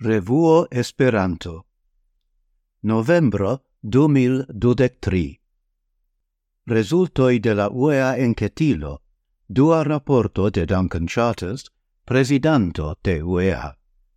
Revuo Esperanto Novembro 2023 Resultoi de la UEA enquetilo, dua rapporto de Duncan Charters, presidanto de UEA.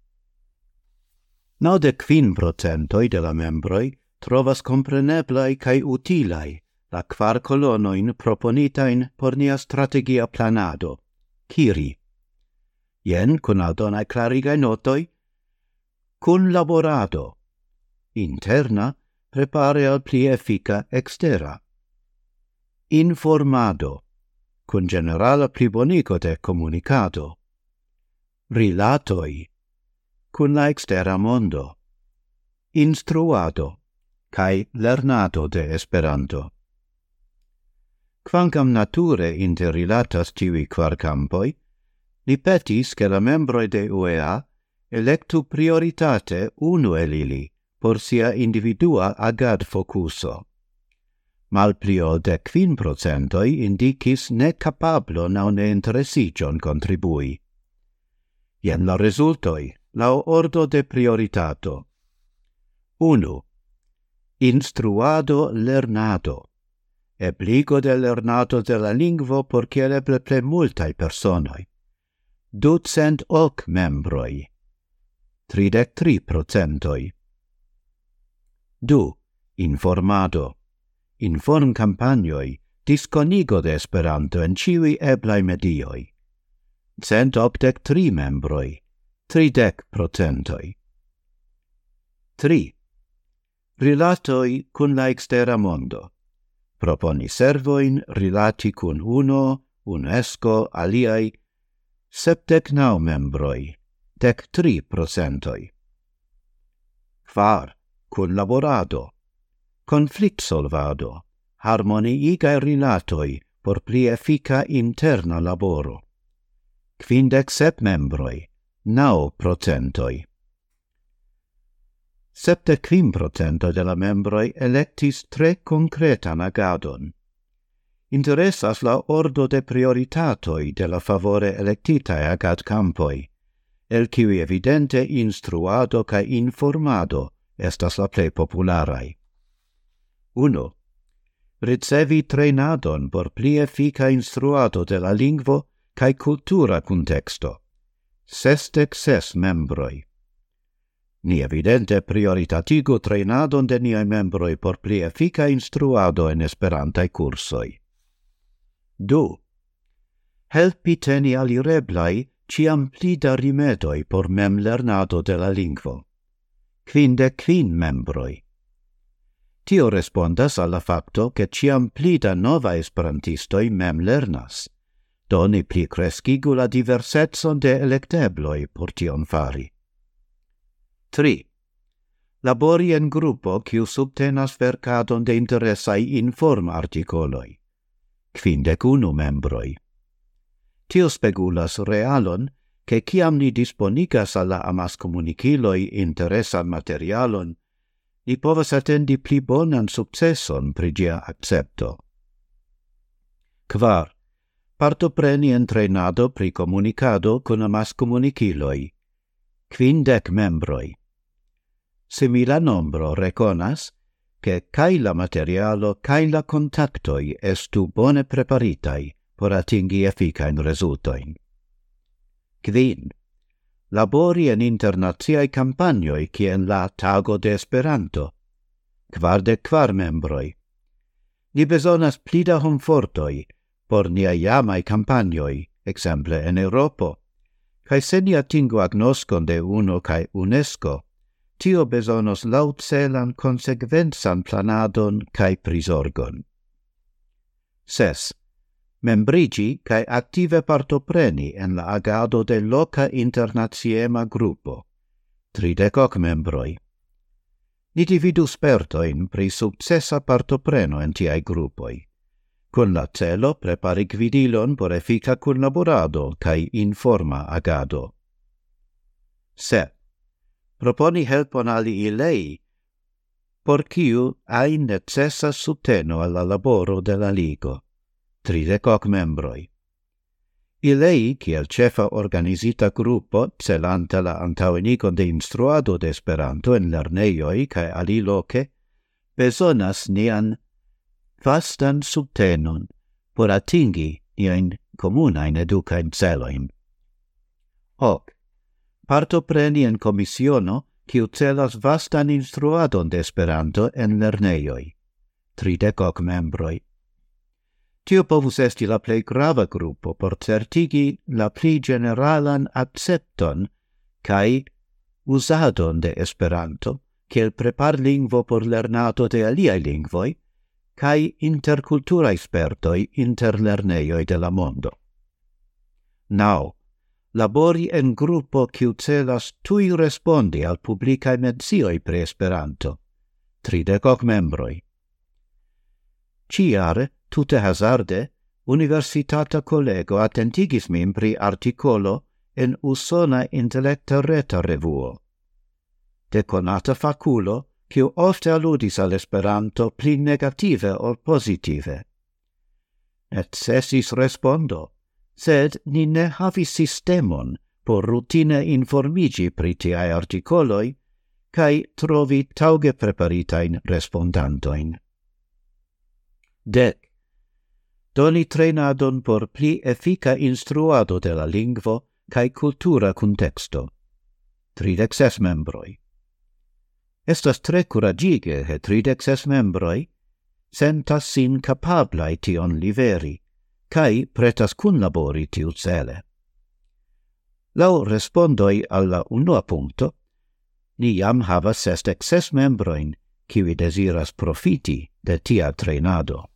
95% de la membroi trovas compreneblai cae utilai la 4 colonoin proponitain por nia strategia planado, CIRI. Ien, cun aldonai clarigai notoi, cun laborado, interna, prepare al pli effica extera. Informado, cun generala plibonico de comunicado. Rilatoi, cun la extera mondo. Instruado, cae lernado de Esperanto. Quancam nature interrilatas tivi 4 campoi, li petis che la membroi de UEA electu prioritate unu el ili por sia individua agad focuso. Malpli ol 15% indicis ne capablo naune interesigion contribui. Ien la resultoi, la ordo de prioritato. 1. Instruado lernado. Ebligo de lernado de la lingvo por celebre ple multae personoi. 200 hoc membroi. 33%. 2. Informado. Inform campagnoi, disconigo de Esperanto en ciui eblai medioi. 183 membroi, 30%. 3. Rilatoi cun la extera mondo. Proponi servoin rilati cun UNO, UNESCO, aliai, 79 membroi, 13%. 4. Cun laborado. Conflict solvado, harmoniigae rilatoi por pli effica interna laboro. 57 membroi, 9%. 75% de la membroi electis tre concretan agadon. Interessas la ordo de prioritatoi de la favore electitae agad campoi, el cui evidente instruado ca informado estas la plei popularai. 1. Ricevi trainadon por pli effica instruado de la lingvo cae cultura contexto. 66 membroi. Ni evidente prioritatigo trainadon de niai membroi por pli effica instruado en esperantae cursoi. 2. Helpi teni alireblai ciam pli da rimedoi por mem lernado de la lingvo. 55 membroi. Tio respondas alla facto che ciam pli da nova esperantistoi mem lernas, doni pli crescigu la diversetson de electebloi por tion fari. 3. Labori en gruppo quiu subtenas vercadon de interessai inform articoloi. 51 membroi. Tio spegulas realon che ciam ni disponigas alla amas comuniciloi interesan materialon, ni povas attendi pli bonan successon pri gia accepto. 4. Partopreni en trainado pri comunicado con amas comuniciloi. 50 membroi. Simila nombro reconas che cae la materialo cae la contactoi estu bone preparitai por atingi efficain resultoin. 5. Labori en internaziae campagnoi cien la Tago de Esperanto. 44 membroi. Ni besonas plida homfortoi por nia iamai campagnoi, exemple en Europo, cae se ni atingu agnoscon de UNO cae UNESCO, tio besonos lautcelan consequensan planadon cae prisorgon. 6. Membrigi cae active partopreni en la agado de loca internaziema gruppo. 30 membroi. Ni dividu spertoin pri successa partopreno en tiai gruppoi, con la celo prepari gvidilon por effica collaborado cae informa agado. 7. Proponi helpon ali ilei, por ciu ai necessas subteno alla laboro de la ligo. 30 membroi. Ilei, kiel cefa organizita gruppo, celanta la antauenigon de instruado de Esperanto en lerneioi cae aliloce, besonas nian vastan subtenon por atingi nian comunain educain celoin. Hoc, partopreni en commissiono, quiu celas vastan instruadon de Esperanto en lerneioi, 30 membroi. Tio povus esti la plei grava gruppo por certigi la pli generalan accepton cae usadon de Esperanto, kiel preparlingvo por lernado de aliai lingvoi, cae interculturae spertoi inter lerneioi de la mondo. Now, labori en gruppo quiu celas tui respondi al publicae menzioi pre Esperanto, 30 membroi. Ciare, tute hazarde, universitata collego attentigis min pri articolo en usona intellecta reta revuo. De conata faculo, quiu ofte alludis al Esperanto pli negative ol positive. Necessis respondo, sed ni ne havis sistemon por rutine informigi pri tiae articoloi, cae trovi tauge preparitain respondantoin. Doni trainadon por pli effica instruado de la lingvo cae cultura contexto. 36 membroi. Estas tre curagige he 36 membroi sentas sin capablai tion liveri, cae pretas cunlabori tiu cele. Lau respondoi alla unua puncto, ni jam havas 66 membroin, kiwi desiras profiti de tia trainado.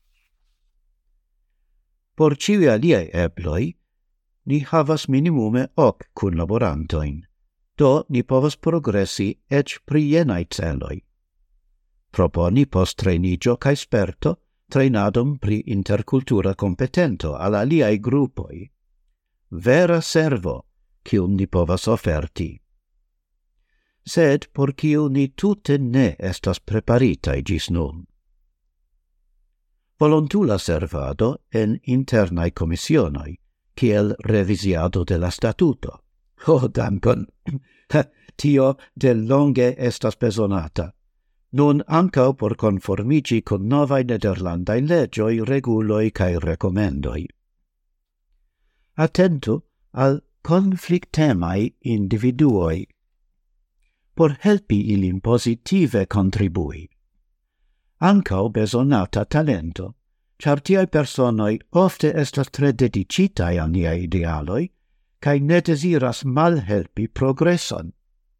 Por ciui aliai ebloi, ni havas minimume 8 cunlaborantoin, do ni povas progressi ec pri jenai celoi. Proponi post trainigio cae sperto trainadum pri intercultura competento al aliai gruppoi. Vera servo, cium ni povas oferti. Sed por ciu ni tute ne estas preparitai gis nun. Volontula servado en internae commissionoi, kiel revisiado de la statuto. Dankon, tio de longe estas besonata. Nun ancau por conformigi con novae nederlandai legioi, reguloi cae recomendoi. Attentu al conflictemai individuoi, por helpi ilin positive contribui. Ancau besonata talento, char tiai personoi ofte estas tre dedicitai a niai idealoi, cae ne desiras malhelpi progresson.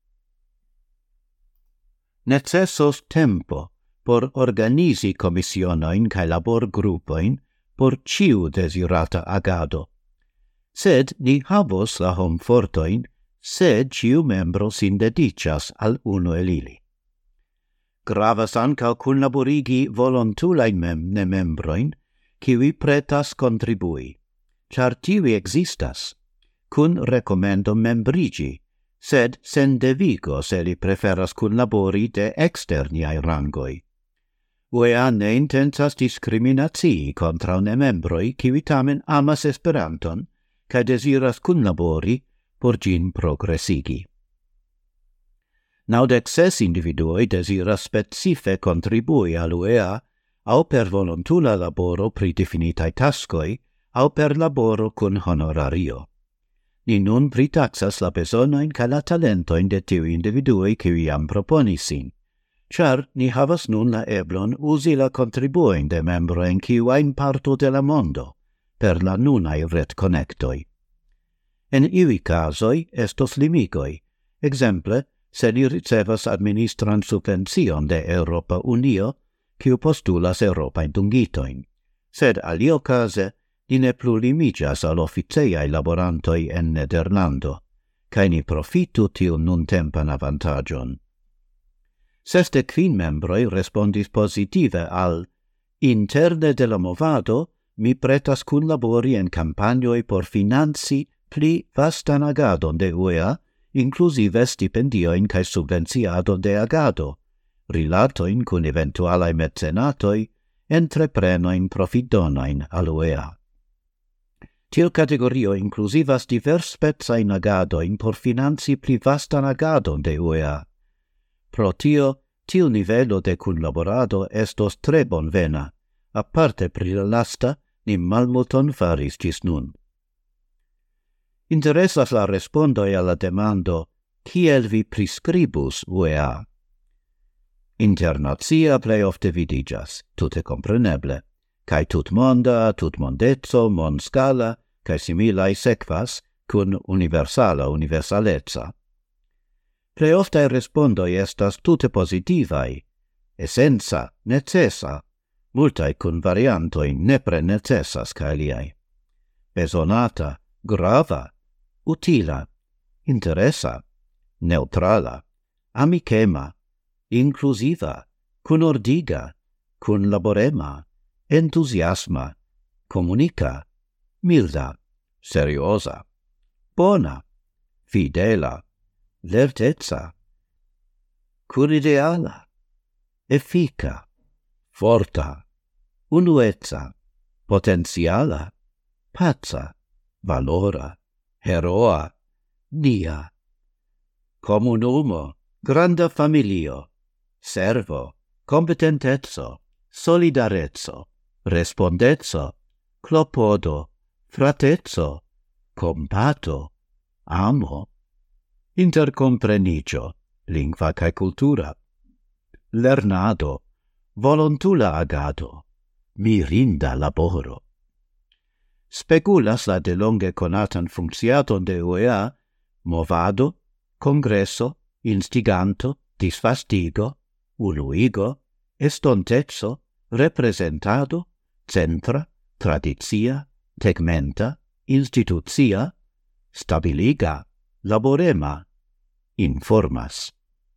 Necessos tempo por organizi commissionoin cae labor gruppoin por ciu desirata agado. Sed ni havos la hom fortoin, sed ciu membro sin dedicas al uno el ili. Gravas ancau cunlaborigi volontulain ne membroin, kiwi pretas contribui, char tivi existas, cun recomendo membrigi, sed sen devigo se li preferas cunlabori de externiai rangoi. UEA ne intensas discriminacii contra ne membroi, kiwi tamen amas Esperanton, cae desiras cunlabori por gin progressigi. 96 individuoi desiras specife contribui al UEA, au per volontula laboro pri definitai taskoi, au per laboro cun honorario. Ni nun pritaxas la besonoin ca la talentoin de tiu individui qui iam proponisin, char ni havas nun la eblon usi la contribuoin de membro en ciuain parto de la mondo, per la nunai ret connectoi. En iui casoi estos limigoi, exemple, se ni ricevas administran subvencion de Europa Unio, quiu postulas Europa indungitoin, sed alio case ni ne plu limigas al officeiai laborantoi en Nederlando, cae ni profitu tiu nun tempan avantagion. 65 membroi respondis positive al interne de la movado mi pretas cunlabori en campagnoi por finanzi pli vastan agadon de UEA, inclusive stipendioin cae subvenciadon de agado, rilatoin cun eventualae mecenatoi, entreprenoin profitdonain al UEA. Tiu categorio inclusivas divers spezain agadoin por finanzi pli vastan agadon de UEA. Pro tio, tiu nivelo de kunlaborado estos tre bonvena, aparte pri la lasta, ni malmulton faris gis nun. Interesas la respondoi alla demando, kiel vi prescribus UEA? Internazia plei ofte vidigas, tute compreneble, cae tutmonda, tutmondezzo, mondscala, cae similae sequas, cun universalezza. Plei oftae respondoi estas tute positivae, essenza, necessa, multae cun variantoi nepre necessas ca aliae. Besonata, grava, utila, interessa, neutrala, amicema, inclusiva, cun ordiga, cun laborema, entusiasma, comunica, milda, seriosa, bona, fidela, lertezza, curideala, effica, forta, unuezza, potentiala, pazza, valora, heroa, dia, comunumo, granda familio, servo, competentezzo, solidarezzo, respondezzo, clopodo, fratezzo, compato, amo, intercomprenicio, lingua cae cultura, lernado, volontula agado, mirinda laboro. Speculas la delonge conatan funcciaton de UEA, movado, congresso, instiganto, disfastigo, unuigo, estontezzo, representado, centra, tradizia, tegmenta, instituzia, stabiliga, laborema, informas.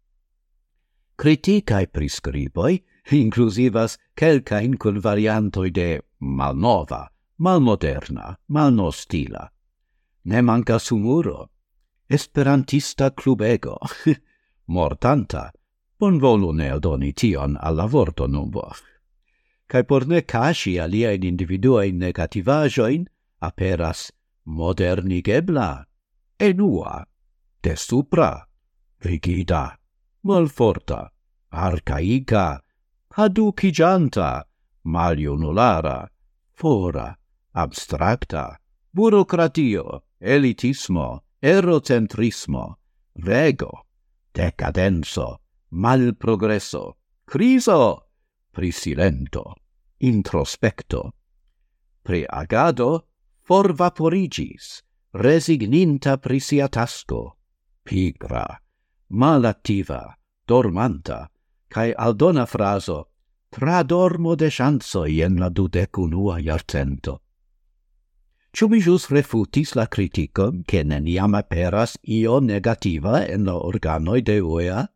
Criticae prescriboi inclusivas quelcain cun variantoi de malnova, malmoderna, malnostila. Ne mancas humuro, esperantista clubego, mortanta, bonvolu ne aldoni tion alla vorto numbo. Cae por ne casci aliein individuain negativajoin, aperas modernigebla, enua, de supra, rigida, malforta, arcaica, caducigianta, maliunulara, fora, abstracta, burocratio, elitismo, erocentrismo, vego, decadenzo, malprogresso, criso, prisilento, introspecto. Pri agado forvaporigis, resigninta prisia tasco, pigra, malactiva, dormanta, cae aldona fraso, tradormo de chansoi en la 21ª iarcento. Ciu mi jus refutis la criticon che neniam aperas io negativa en la organoi de UEA?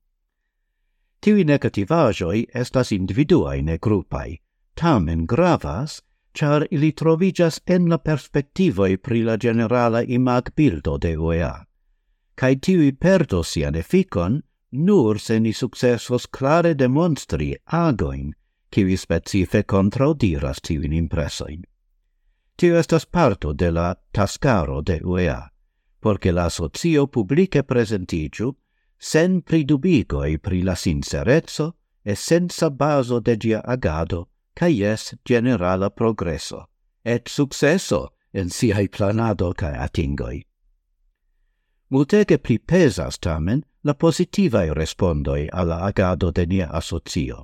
Tivi negativajoi estas individuae ne gruppae, tamen gravas, char ili trovigas en la perspectivoi pri la generala imag bildo de UEA, cae tivi perdo sian efficon nur se ni successos clare demonstri agoin, kivi specife contraudiras tivin impressoin. Tio estas parto de la tascaro de UEA, porque la socio publice presentigiu sen pridubigoi pri la sincerezzo e senza baso de gia agado, ca ies generala progresso, et successo en siai planado ca atingoi. Multege pli pesas tamen la positivae respondoi alla agado de nia asocio.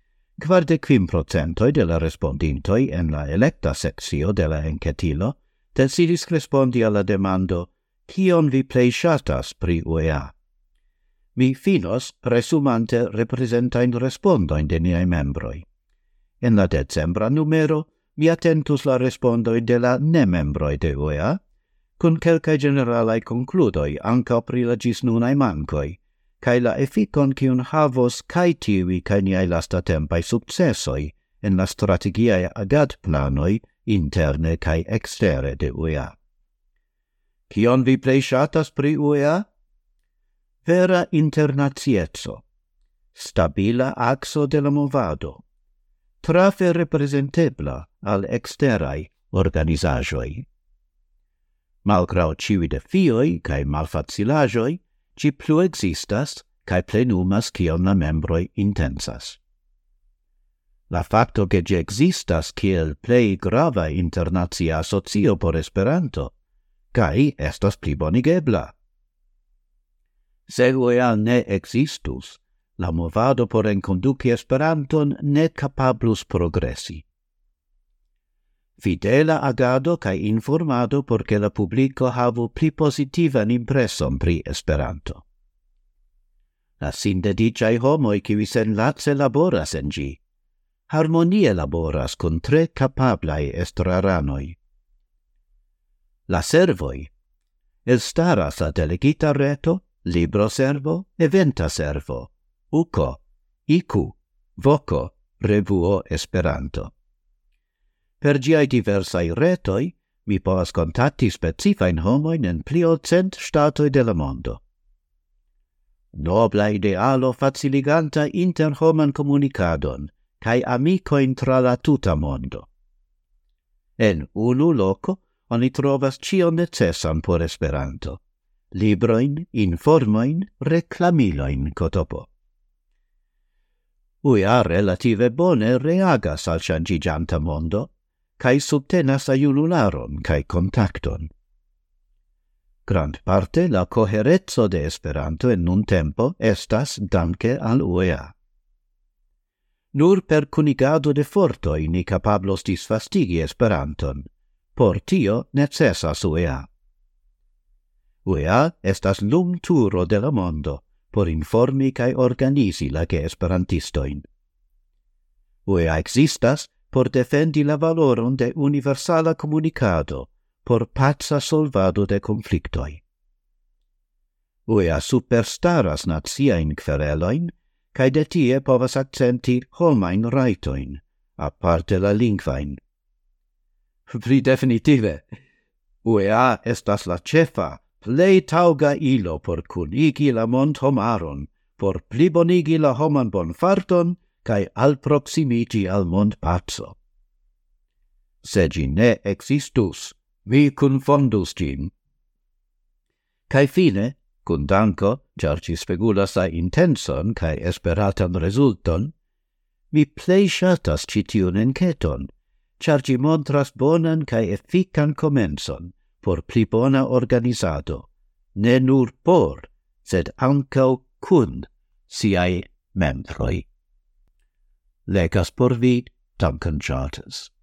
45% de la respondintoi en la electa seccio de la enquetilo decidis respondi alla demando «Kion vi plei shatas pri UEA?» Mi finos resumante representain respondoin de niai membroi. En la decembra numero, mi attentus la respondoi de la ne-membroi de UEA, cun quelcae generalae concludoi anca pri la gis nunai mancoi, cae la efficon cium havos cae tivi cae niai lastatempai successoi en la strategiae agad planoi interne cae extere de UEA. Cion vi plei shatas pri UEA? Vera internaziezzo, stabila axo de la movado, trafe representebla al exterai organizajoi. Malgrau ciui defioi cae malfacilajoi, ci plu existas cae plenumas cion la membroi intensas. La facto che gi existas kiel plei grava internazia asocio por Esperanto, cae estas pli bonigebla. Se UEA ne existus, la movado por enconduci Esperanton ne capablus progressi. Fidela agado cae informado porque la publico havu pli positivan impreson pri Esperanto. La sindediciae homoi qui senlace laboras en gi, harmonie laboras con tre capablai estraranoi. La servoi elstaras la delegita reto, libro servo, eventa servo, UCO, IQ, VOCO, revuo Esperanto. Per giai diversai retoi, mi povas contatti specifain homoin en pli ol 100 statoi de la mondo. Nobla idealo faciliganta interhoman comunicadon, cae amicoin tra la tuta mondo. En unu loco, oni trovas cio necessan por Esperanto, libroin, informoin, reclamiloin cotopo. UEA relative bone reagas al changigianta mondo, cae subtenas aiulularon cae contacton. Grand parte la coherezzo de Esperanto en nun tempo estas danke al UEA. Nur per cunigado de fortoi ni capablos disfastigi Esperanton, por tio necessas UEA. UEA estas lumturo de la mondo, por informi cae organisi la geesperantistoin. UEA existas por defendi la valoron de universala comunicado, por pazza solvado de conflictoi. UEA superstaras naziain quereloin, cae de tie povas accenti homain raitoin, aparte la lingvain. Pli definitive, UEA estas la cefa, plei tauga ilo por cunigi la mond homaron, por plibonigi la homan bonfarton, cae alproximigi al mond pazzo. Se gi ne existus, mi confondus gin. Cae fine, cun danko, char ci spegulas la intenson cae esperatan resulton, mi plei shatas citiun enqueton, char ci montras bonan cae effican comenson por pli bona organisado, ne nur por, sed ancau cun siai membroi. Legas por vi, Duncan Charters.